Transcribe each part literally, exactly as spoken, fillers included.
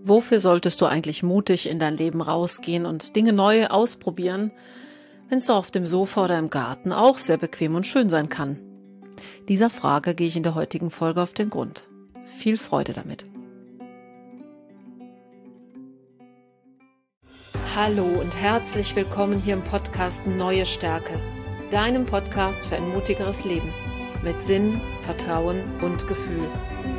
Wofür solltest du eigentlich mutig in dein Leben rausgehen und Dinge neu ausprobieren, wenn es auf dem Sofa oder im Garten auch sehr bequem und schön sein kann? Dieser Frage gehe ich in der heutigen Folge auf den Grund. Viel Freude damit. Hallo und herzlich willkommen hier im Podcast Neue Stärke, deinem Podcast für ein mutigeres Leben mit Sinn, Vertrauen und Gefühl.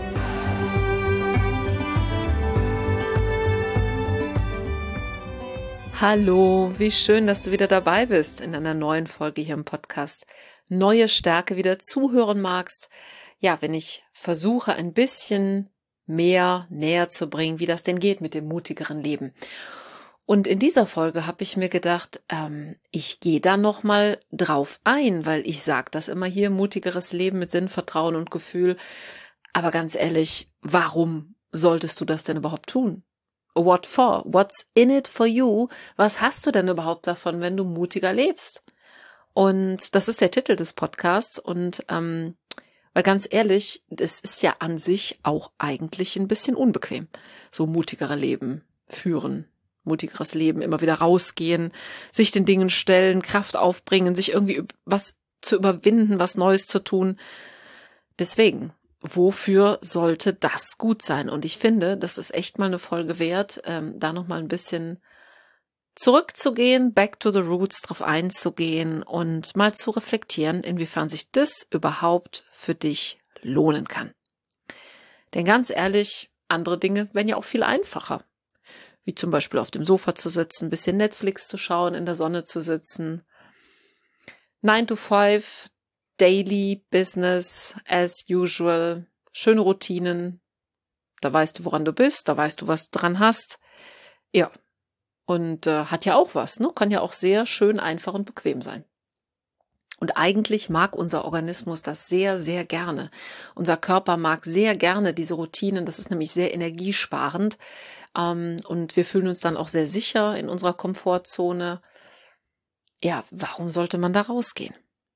Hallo, wie schön, dass du wieder dabei bist in einer neuen Folge hier im Podcast Neue Stärke, wieder zuhören magst. Ja, wenn ich versuche, ein bisschen mehr näher zu bringen, wie das denn geht mit dem mutigeren Leben. Und in dieser Folge habe ich mir gedacht, ähm, ich gehe da nochmal drauf ein, weil ich sage das immer hier, mutigeres Leben mit Sinn, Vertrauen und Gefühl. Aber ganz ehrlich, warum solltest du das denn überhaupt tun? What for? What's in it for you? Was hast du denn überhaupt davon, wenn du mutiger lebst? Und das ist der Titel des Podcasts. Und ähm, weil ganz ehrlich, es ist ja an sich auch eigentlich ein bisschen unbequem, so mutigere Leben führen. Mutigeres Leben, immer wieder rausgehen, sich den Dingen stellen, Kraft aufbringen, sich irgendwie was zu überwinden, was Neues zu tun. Deswegen, wofür sollte das gut sein? Und ich finde, das ist echt mal eine Folge wert, ähm, da noch mal ein bisschen zurückzugehen, back to the roots, drauf einzugehen und mal zu reflektieren, inwiefern sich das überhaupt für dich lohnen kann. Denn ganz ehrlich, andere Dinge wären ja auch viel einfacher. Wie zum Beispiel auf dem Sofa zu sitzen, ein bisschen Netflix zu schauen, in der Sonne zu sitzen. nine to five, daily business, as usual, schöne Routinen. Da weißt du, woran du bist, da weißt du, was du dran hast. Ja, und äh, hat ja auch was, ne? Kann ja auch sehr schön, einfach und bequem sein. Und eigentlich mag unser Organismus das sehr, sehr gerne. Unser Körper mag sehr gerne diese Routinen. Das ist nämlich sehr energiesparend. Ähm, und wir fühlen uns dann auch sehr sicher in unserer Komfortzone. Ja, warum sollte man da rausgehen?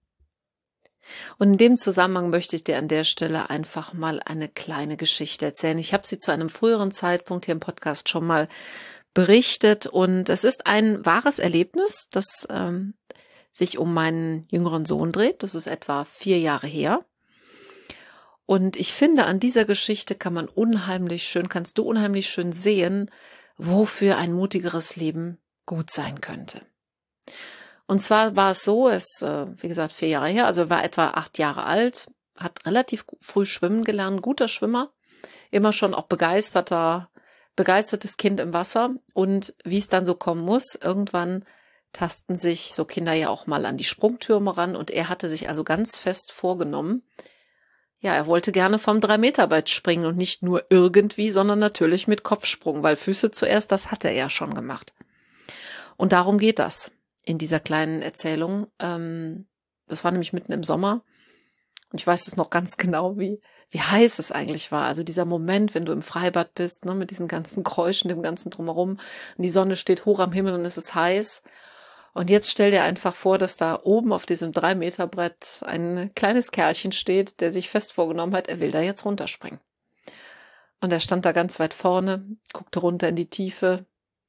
Und in dem Zusammenhang möchte ich dir an der Stelle einfach mal eine kleine Geschichte erzählen. Ich habe sie zu einem früheren Zeitpunkt hier im Podcast schon mal berichtet. Und es ist ein wahres Erlebnis, das ähm, sich um meinen jüngeren Sohn dreht. Das ist etwa vier Jahre her. Und ich finde, an dieser Geschichte kann man unheimlich schön, kannst du unheimlich schön sehen, wofür ein mutigeres Leben gut sein könnte. Und zwar war es so, es, äh, wie gesagt, vier Jahre her, also er war etwa acht Jahre alt, hat relativ früh schwimmen gelernt, guter Schwimmer, immer schon auch begeisterter, begeistertes Kind im Wasser. Und wie es dann so kommen muss, irgendwann tasten sich so Kinder ja auch mal an die Sprungtürme ran und er hatte sich also ganz fest vorgenommen, ja, er wollte gerne vom drei Meter Brett springen und nicht nur irgendwie, sondern natürlich mit Kopfsprung, weil Füße zuerst, das hatte er ja schon gemacht. Und darum geht das in dieser kleinen Erzählung. Ähm, das war nämlich mitten im Sommer und ich weiß es noch ganz genau, wie wie heiß es eigentlich war. Also dieser Moment, wenn du im Freibad bist, ne, mit diesen ganzen Geräuschen, dem ganzen Drumherum und die Sonne steht hoch am Himmel und es ist heiß. Und jetzt stell dir einfach vor, dass da oben auf diesem drei Meter Brett ein kleines Kerlchen steht, der sich fest vorgenommen hat, er will da jetzt runterspringen. Und er stand da ganz weit vorne, guckte runter in die Tiefe,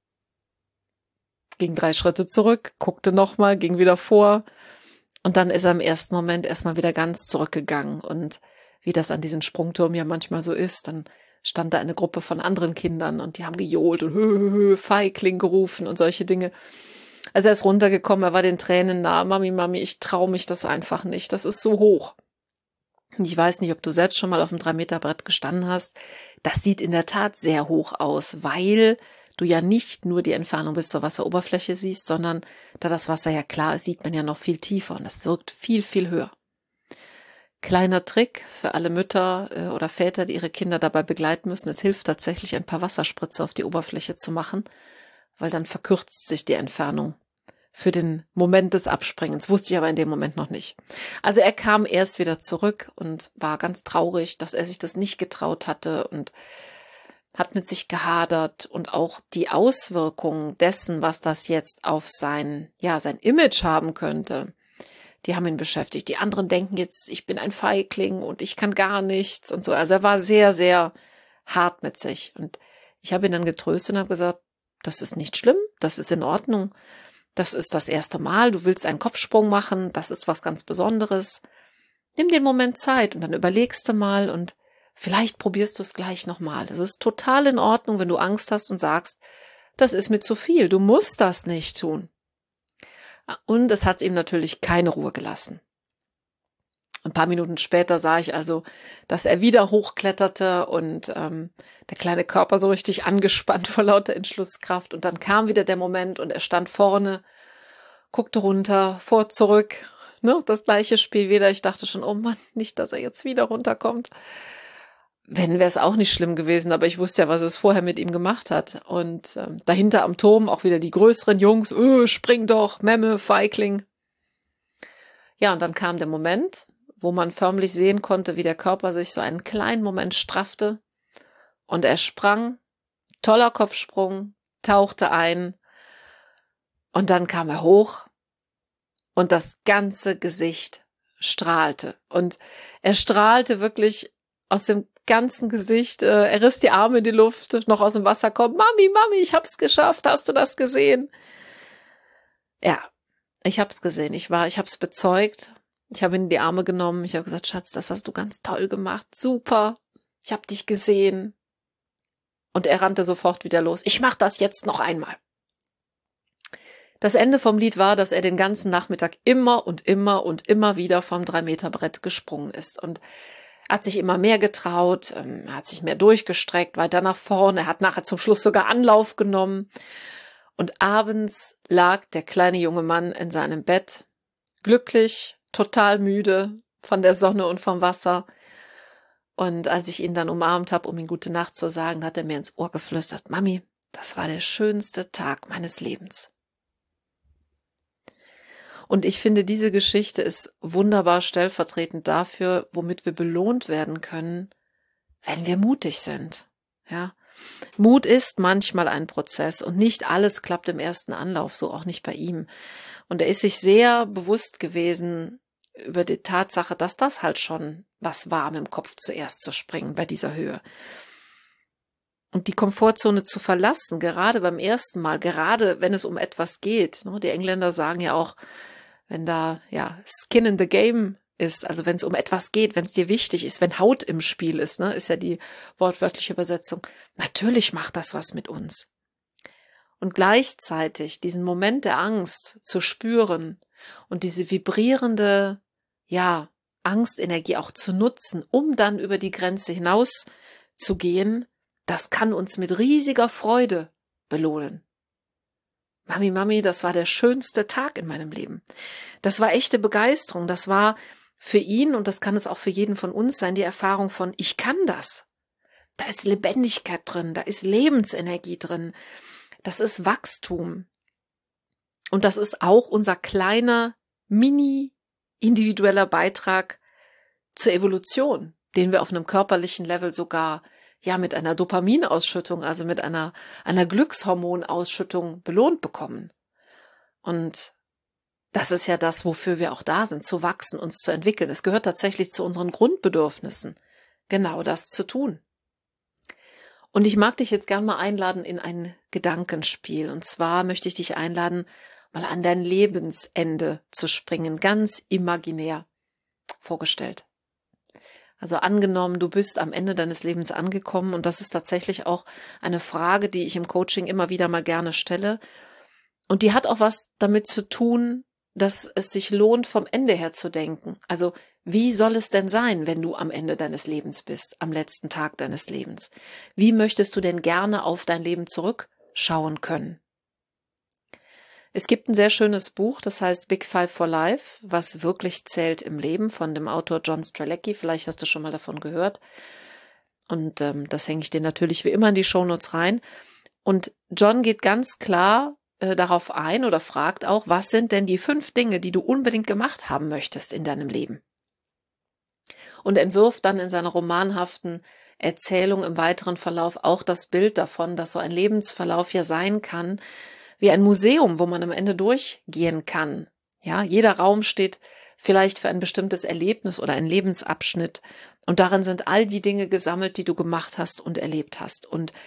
ging drei Schritte zurück, guckte nochmal, ging wieder vor. Und dann ist er im ersten Moment erstmal wieder ganz zurückgegangen. Und wie das an diesen Sprungturm ja manchmal so ist, dann stand da eine Gruppe von anderen Kindern und die haben gejohlt und hö, hö, hö, Feigling gerufen und solche Dinge. Also er ist runtergekommen, er war den Tränen nah. Mami, Mami, ich traue mich das einfach nicht. Das ist so hoch. Und ich weiß nicht, ob du selbst schon mal auf dem drei Meter Brett gestanden hast. Das sieht in der Tat sehr hoch aus, weil du ja nicht nur die Entfernung bis zur Wasseroberfläche siehst, sondern da das Wasser ja klar ist, sieht man ja noch viel tiefer und das wirkt viel, viel höher. Kleiner Trick für alle Mütter äh, oder Väter, die ihre Kinder dabei begleiten müssen. Es hilft tatsächlich, ein paar Wasserspritze auf die Oberfläche zu machen, weil dann verkürzt sich die Entfernung für den Moment des Abspringens. Wusste ich aber in dem Moment noch nicht. Also er kam erst wieder zurück und war ganz traurig, dass er sich das nicht getraut hatte und hat mit sich gehadert und auch die Auswirkungen dessen, was das jetzt auf sein, ja, sein Image haben könnte, die haben ihn beschäftigt. Die anderen denken jetzt, ich bin ein Feigling und ich kann gar nichts und so. Also er war sehr, sehr hart mit sich und Ich habe ihn dann getröstet und habe gesagt, das ist nicht schlimm, das ist in Ordnung. Das ist das erste Mal, du willst einen Kopfsprung machen, das ist was ganz Besonderes. Nimm den Moment Zeit und dann überlegst du mal und vielleicht probierst du es gleich nochmal. Es ist total in Ordnung, wenn du Angst hast und sagst, das ist mir zu viel, du musst das nicht tun. Und es hat ihm natürlich keine Ruhe gelassen. Ein paar Minuten später sah ich also, dass er wieder hochkletterte und ähm, der kleine Körper so richtig angespannt vor lauter Entschlusskraft. Und dann kam wieder der Moment und er stand vorne, guckte runter, vor, zurück, ne, das gleiche Spiel wieder. Ich dachte schon, oh Mann, nicht, dass er jetzt wieder runterkommt. Wenn, wäre es auch nicht schlimm gewesen, aber ich wusste ja, was es vorher mit ihm gemacht hat. Und ähm, dahinter am Turm auch wieder die größeren Jungs, öh, spring doch, Memme, Feigling. Ja, und dann kam der Moment, wo man förmlich sehen konnte, wie der Körper sich so einen kleinen Moment straffte und er sprang, toller Kopfsprung, tauchte ein und dann kam er hoch und das ganze Gesicht strahlte und er strahlte wirklich aus dem ganzen Gesicht, äh, er riss die Arme in die Luft, noch aus dem Wasser kommt, Mami, Mami, ich hab's geschafft, hast du das gesehen? Ja, ich hab's gesehen, ich war, ich hab's bezeugt. Ich habe ihn in die Arme genommen. Ich habe gesagt, Schatz, das hast du ganz toll gemacht. Super. Ich habe dich gesehen. Und er rannte sofort wieder los. Ich mache das jetzt noch einmal. Das Ende vom Lied war, dass er den ganzen Nachmittag immer und immer und immer wieder vom drei Meter Brett gesprungen ist. Und er hat sich immer mehr getraut. Er hat sich mehr durchgestreckt, weiter nach vorne. Er hat nachher zum Schluss sogar Anlauf genommen. Und abends lag der kleine junge Mann in seinem Bett, glücklich, total müde von der Sonne und vom Wasser. Und als ich ihn dann umarmt habe, um ihm gute Nacht zu sagen, hat er mir ins Ohr geflüstert, Mami, das war der schönste Tag meines Lebens. Und ich finde, diese Geschichte ist wunderbar stellvertretend dafür, womit wir belohnt werden können, wenn wir mutig sind. Ja, Mut ist manchmal ein Prozess und nicht alles klappt im ersten Anlauf, so auch nicht bei ihm. Und er ist sich sehr bewusst gewesen über die Tatsache, dass das halt schon was war, mit dem Kopf zuerst zu springen bei dieser Höhe. Und die Komfortzone zu verlassen, gerade beim ersten Mal, gerade wenn es um etwas geht. Die Engländer sagen ja auch, wenn da ja Skin in the Game ist, also wenn es um etwas geht, wenn es dir wichtig ist, wenn Haut im Spiel ist, ne, ist ja die wortwörtliche Übersetzung. Natürlich macht das was mit uns. Und gleichzeitig diesen Moment der Angst zu spüren und diese vibrierende, ja, Angstenergie auch zu nutzen, um dann über die Grenze hinaus zu gehen, das kann uns mit riesiger Freude belohnen. Mami, Mami, das war der schönste Tag in meinem Leben. Das war echte Begeisterung. Das war für ihn, und das kann es auch für jeden von uns sein, die Erfahrung von, ich kann das. Da ist Lebendigkeit drin, da ist Lebensenergie drin. Das ist Wachstum. Und das ist auch unser kleiner, mini, individueller Beitrag zur Evolution, den wir auf einem körperlichen Level sogar ja mit einer Dopaminausschüttung, also mit einer, einer Glückshormonausschüttung belohnt bekommen. Und das ist ja das, wofür wir auch da sind, zu wachsen, uns zu entwickeln. Es gehört tatsächlich zu unseren Grundbedürfnissen, genau das zu tun. Und ich mag dich jetzt gern mal einladen in ein Gedankenspiel. Und zwar möchte ich dich einladen, mal an dein Lebensende zu springen, ganz imaginär vorgestellt. Also angenommen, du bist am Ende deines Lebens angekommen, und das ist tatsächlich auch eine Frage, die ich im Coaching immer wieder mal gerne stelle. Und die hat auch was damit zu tun, dass es sich lohnt, vom Ende her zu denken. Also wie soll es denn sein, wenn du am Ende deines Lebens bist, am letzten Tag deines Lebens? Wie möchtest du denn gerne auf dein Leben zurückschauen können? Es gibt ein sehr schönes Buch, das heißt Big Five for Life, was wirklich zählt im Leben, von dem Autor John Strelecki. Vielleicht hast du schon mal davon gehört. Und ähm, das hänge ich dir natürlich wie immer in die Shownotes rein. Und John geht ganz klar äh, darauf ein oder fragt auch, was sind denn die fünf Dinge, die du unbedingt gemacht haben möchtest in deinem Leben? Und entwirft dann in seiner romanhaften Erzählung im weiteren Verlauf auch das Bild davon, dass so ein Lebensverlauf ja sein kann, wie ein Museum, wo man am Ende durchgehen kann. Ja, jeder Raum steht vielleicht für ein bestimmtes Erlebnis oder einen Lebensabschnitt. Und darin sind all die Dinge gesammelt, die du gemacht hast und erlebt hast. Und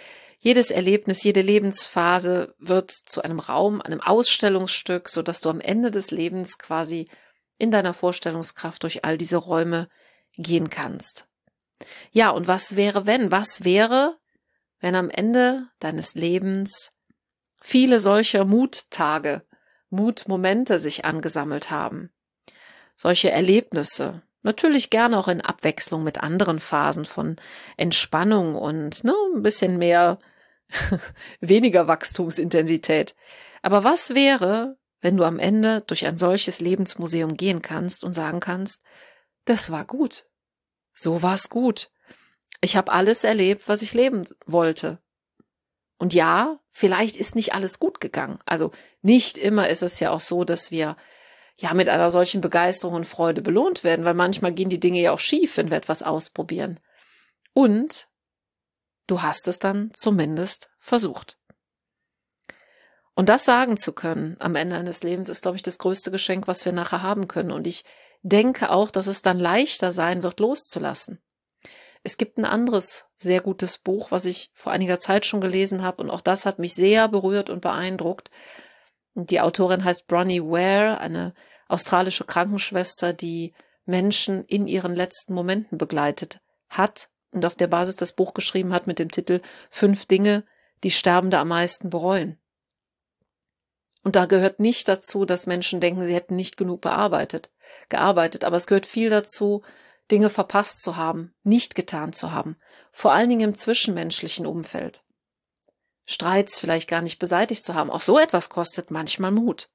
Jedes Erlebnis, jede Lebensphase wird zu einem Raum, einem Ausstellungsstück, sodass du am Ende des Lebens quasi in deiner Vorstellungskraft durch all diese Räume gehen kannst. Ja, und was wäre, wenn? Was wäre, wenn am Ende deines Lebens viele solcher Muttage, Mutmomente sich angesammelt haben? Solche Erlebnisse, natürlich gerne auch in Abwechslung mit anderen Phasen von Entspannung und ne, ein bisschen mehr, weniger Wachstumsintensität. Aber was wäre, wenn du am Ende durch ein solches Lebensmuseum gehen kannst und sagen kannst, das war gut, so war's gut. Ich habe alles erlebt, was ich leben wollte. Und ja, vielleicht ist nicht alles gut gegangen. Also nicht immer ist es ja auch so, dass wir ja mit einer solchen Begeisterung und Freude belohnt werden, weil manchmal gehen die Dinge ja auch schief, wenn wir etwas ausprobieren. Und du hast es dann zumindest versucht. Und das sagen zu können am Ende eines Lebens ist, glaube ich, das größte Geschenk, was wir nachher haben können. Und ich denke auch, dass es dann leichter sein wird, loszulassen. Es gibt ein anderes sehr gutes Buch, was ich vor einiger Zeit schon gelesen habe, und auch das hat mich sehr berührt und beeindruckt. Und die Autorin heißt Bronnie Ware, eine australische Krankenschwester, die Menschen in ihren letzten Momenten begleitet hat und auf der Basis das Buch geschrieben hat mit dem Titel Fünf Dinge, die Sterbende am meisten bereuen. Und da gehört nicht dazu, dass Menschen denken, sie hätten nicht genug bearbeitet, gearbeitet, aber es gehört viel dazu, Dinge verpasst zu haben, nicht getan zu haben, vor allen Dingen im zwischenmenschlichen Umfeld. Streits vielleicht gar nicht beseitigt zu haben, auch so etwas kostet manchmal Mut.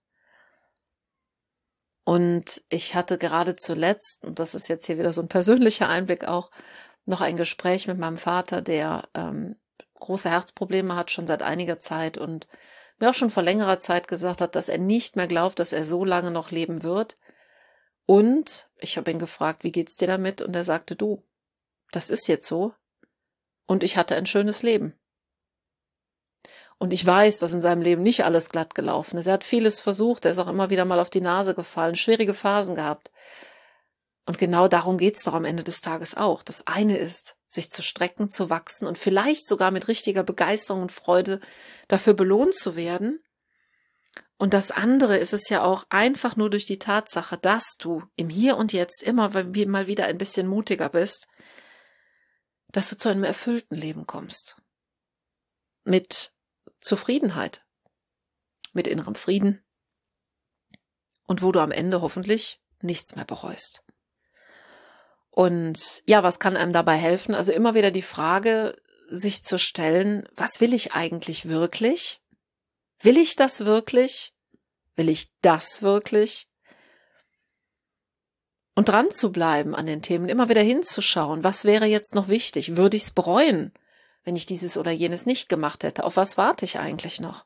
Und ich hatte gerade zuletzt, und das ist jetzt hier wieder so ein persönlicher Einblick auch, noch ein Gespräch mit meinem Vater, der ähm, große Herzprobleme hat, schon seit einiger Zeit und mir auch schon vor längerer Zeit gesagt hat, dass er nicht mehr glaubt, dass er so lange noch leben wird. Und ich habe ihn gefragt, wie geht's dir damit? Und er sagte, du, das ist jetzt so. Und ich hatte ein schönes Leben. Und ich weiß, dass in seinem Leben nicht alles glatt gelaufen ist. Er hat vieles versucht, er ist auch immer wieder mal auf die Nase gefallen, schwierige Phasen gehabt. Und genau darum geht's doch am Ende des Tages auch. Das eine ist, sich zu strecken, zu wachsen und vielleicht sogar mit richtiger Begeisterung und Freude dafür belohnt zu werden. Und das andere ist es ja auch einfach nur durch die Tatsache, dass du im Hier und Jetzt immer mal wieder ein bisschen mutiger bist, dass du zu einem erfüllten Leben kommst. Mit Zufriedenheit, mit innerem Frieden und wo du am Ende hoffentlich nichts mehr bereust. Und ja, was kann einem dabei helfen? Also immer wieder die Frage, sich zu stellen, was will ich eigentlich wirklich? Will ich das wirklich? Will ich das wirklich? Und dran zu bleiben an den Themen, immer wieder hinzuschauen, was wäre jetzt noch wichtig? Würde ich es bereuen, wenn ich dieses oder jenes nicht gemacht hätte? Auf was warte ich eigentlich noch?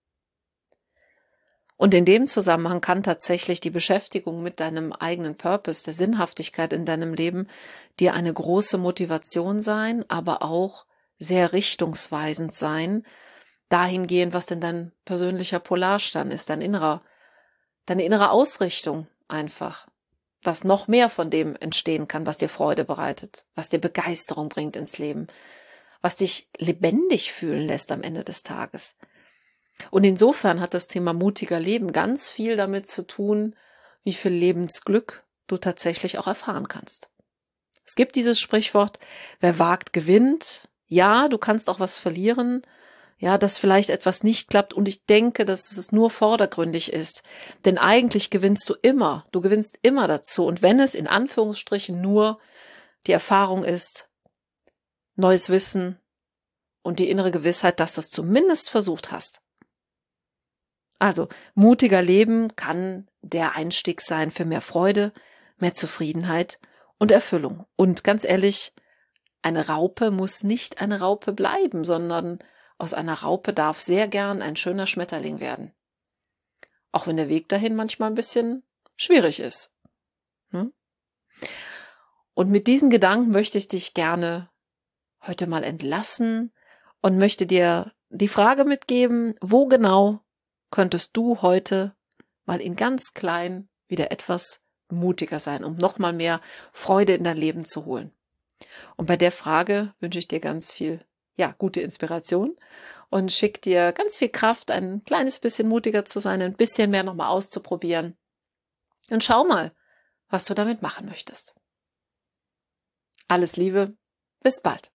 Und in dem Zusammenhang kann tatsächlich die Beschäftigung mit deinem eigenen Purpose, der Sinnhaftigkeit in deinem Leben, dir eine große Motivation sein, aber auch sehr richtungsweisend sein, dahingehend, was denn dein persönlicher Polarstern ist, dein innerer, deine innere Ausrichtung einfach, dass noch mehr von dem entstehen kann, was dir Freude bereitet, was dir Begeisterung bringt ins Leben, was dich lebendig fühlen lässt am Ende des Tages. Und insofern hat das Thema mutiger Leben ganz viel damit zu tun, wie viel Lebensglück du tatsächlich auch erfahren kannst. Es gibt dieses Sprichwort, wer wagt, gewinnt. Ja, du kannst auch was verlieren, ja, dass vielleicht etwas nicht klappt, und ich denke, dass es nur vordergründig ist. Denn eigentlich gewinnst du immer, du gewinnst immer dazu. Und wenn es in Anführungsstrichen nur die Erfahrung ist, neues Wissen und die innere Gewissheit, dass du es zumindest versucht hast. Also, mutiger Leben kann der Einstieg sein für mehr Freude, mehr Zufriedenheit und Erfüllung. Und ganz ehrlich, eine Raupe muss nicht eine Raupe bleiben, sondern aus einer Raupe darf sehr gern ein schöner Schmetterling werden. Auch wenn der Weg dahin manchmal ein bisschen schwierig ist. Hm? Und mit diesen Gedanken möchte ich dich gerne heute mal entlassen und möchte dir die Frage mitgeben, wo genau könntest du heute mal in ganz klein wieder etwas mutiger sein, um nochmal mehr Freude in dein Leben zu holen. Und bei der Frage wünsche ich dir ganz viel ja, gute Inspiration und schicke dir ganz viel Kraft, ein kleines bisschen mutiger zu sein, ein bisschen mehr nochmal auszuprobieren. Und schau mal, was du damit machen möchtest. Alles Liebe, bis bald.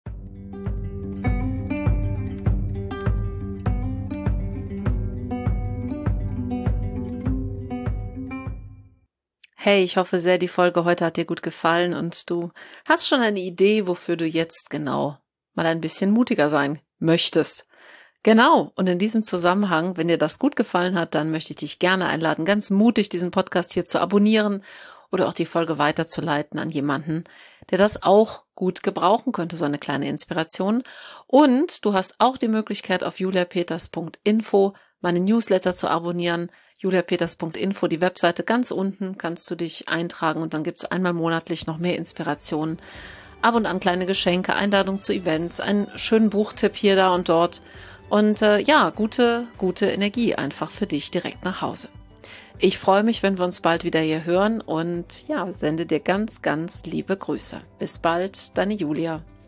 Hey, ich hoffe sehr, die Folge heute hat dir gut gefallen und du hast schon eine Idee, wofür du jetzt genau mal ein bisschen mutiger sein möchtest. Genau, und in diesem Zusammenhang, wenn dir das gut gefallen hat, dann möchte ich dich gerne einladen, ganz mutig diesen Podcast hier zu abonnieren oder auch die Folge weiterzuleiten an jemanden, der das auch gut gebrauchen könnte, so eine kleine Inspiration. Und du hast auch die Möglichkeit, auf julia peters punkt info meine Newsletter zu abonnieren. julia peters punkt info, die Webseite ganz unten, kannst du dich eintragen und dann gibt es einmal monatlich noch mehr Inspirationen. Ab und an kleine Geschenke, Einladung zu Events, einen schönen Buchtipp hier, da und dort. Und äh, ja, gute, gute Energie einfach für dich direkt nach Hause. Ich freue mich, wenn wir uns bald wieder hier hören und ja, sende dir ganz, ganz liebe Grüße. Bis bald, deine Julia.